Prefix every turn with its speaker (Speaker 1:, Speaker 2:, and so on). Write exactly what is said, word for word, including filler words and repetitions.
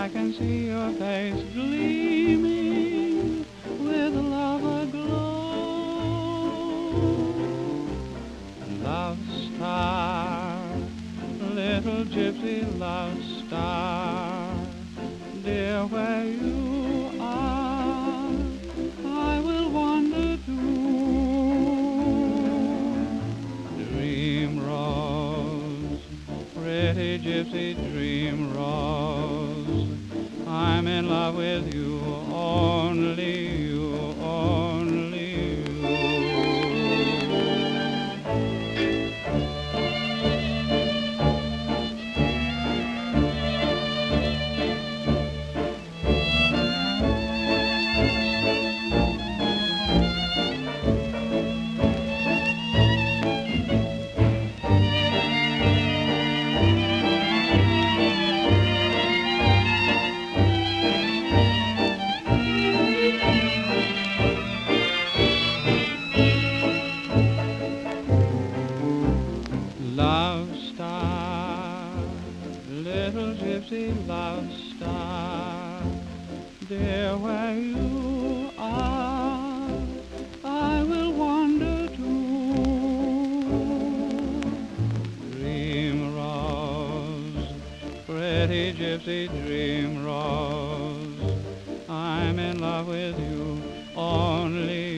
Speaker 1: I can see your face gleaming with love aglow. Love star, little gypsy love star, dear, where you are, I will wander to. Dream rose, pretty gypsy dream rose, I'm in love with you, only you, only you. Love star, little gypsy love star, dear, where you are, I will wander to. Dream rose, pretty gypsy dream rose, I'm in love with you, only